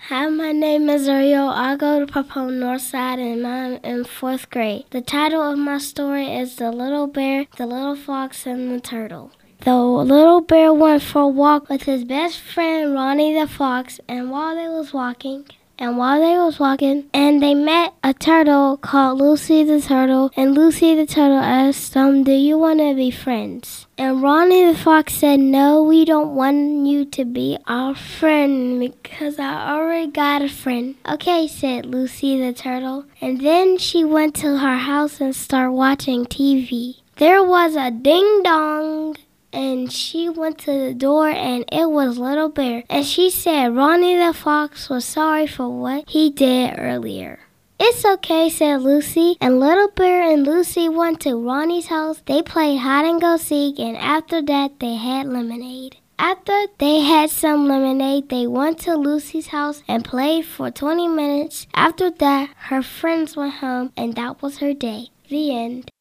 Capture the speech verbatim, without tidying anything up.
Hi, my name is Ariel. I go to Papa Northside and I'm in fourth grade. The title of my story is The Little Bear, the Little Fox, and the Turtle. The little bear went for a walk with his best friend Ronnie the Fox, and while they was walking, and while they was walking, and they met a turtle called Lucy the Turtle, and Lucy the Turtle asked them, "Do you want to be friends?" And Ronnie the Fox said, "No, we don't want you to be our friend because I already got a friend." "Okay," said Lucy the Turtle, and then she went to her house and started watching T V. There was a ding-dong, and she went to the door, and it was Little Bear. And she said Ronnie the Fox was sorry for what he did earlier. "It's okay," said Lucy. And Little Bear and Lucy went to Ronnie's house. They played hide and go seek, and after that they had lemonade. After they had some lemonade, they went to Lucy's house and played for twenty minutes. After that, her friends went home, and that was her day. The end.